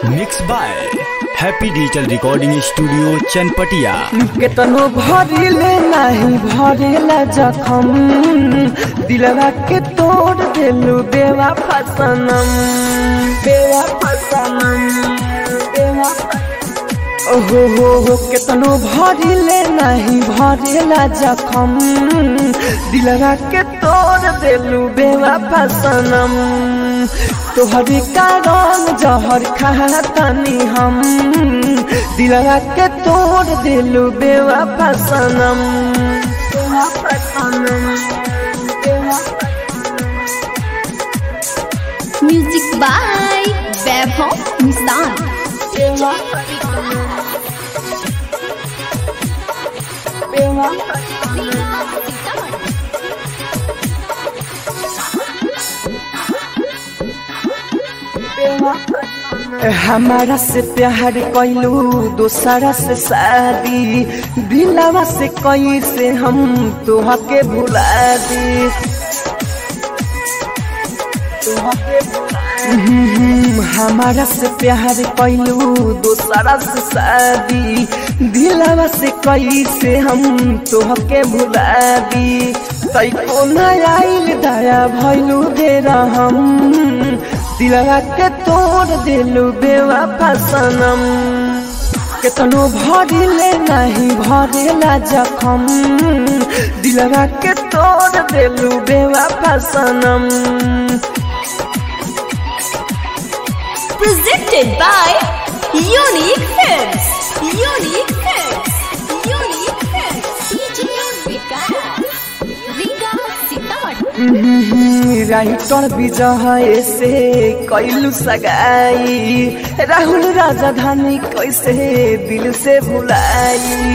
Mix by happy digital recording studio Chanpatia. केतनो भरिले नहीं भरेला जखम, दिलवा के तोड़ देलू बेवफा सनम, बेवफा सनम, बेवफा। ओहो हो केतनो भरिले नहीं भरेला जखम, दिलवा के तोड़ देलू बेवफा सनम। तोहरी कारण जहर खातानी हम, दिलवा के तोड़ देलू बेवफा सनम, बेवफा सनम। म्यूजिक बाय वैभव निशान। हमारा से प्यार कैलू दोसरा से शादी, दिलवा से कैसे हम तोहा के भुला दी, हमारा से प्यार कैलू दोसरा से शादी, दिलवा से कैसे हम तोहा के भुला दी। तैको नयाइल दया भैलू दे हम, दिलवा के तोड़ देलू बेवफा सनम। केतनो भरिले नहीं भरेला जखम, दिलवा के तोड़ देलू बेवफा सनम। Presented by Unique Films. Unique Films. Unique Films. Riga Sitamat. Writer Vijay से कैलू सगाई, राहुल राजधानी कैसे दिल से भुलाई,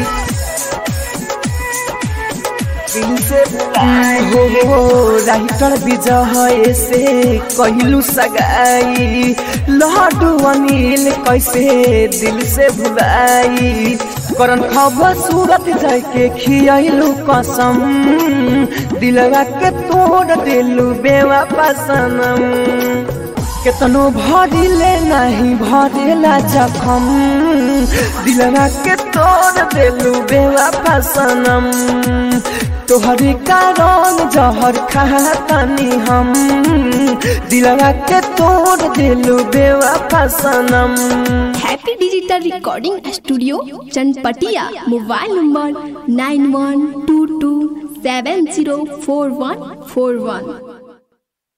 दिल से भुलाई। हो राइटर विजय से कैलू सगाई, लड्डू अनिल कैसे दिल से भुलाई। करन खबर सूरत जाके खियालू कसम, दिलवा के तोड़ देलू बेवफा सनम। केतनो भरिले नहीं भरेला जखम, दिलवा के तोड़ देलू बेवफा सनम। तोहरी कारण जहर खातानी हम, दिलवा के तोड़ देलू बेवफा सनम। Happy digital recording studio Chanpatia. Mobile number 9122704141।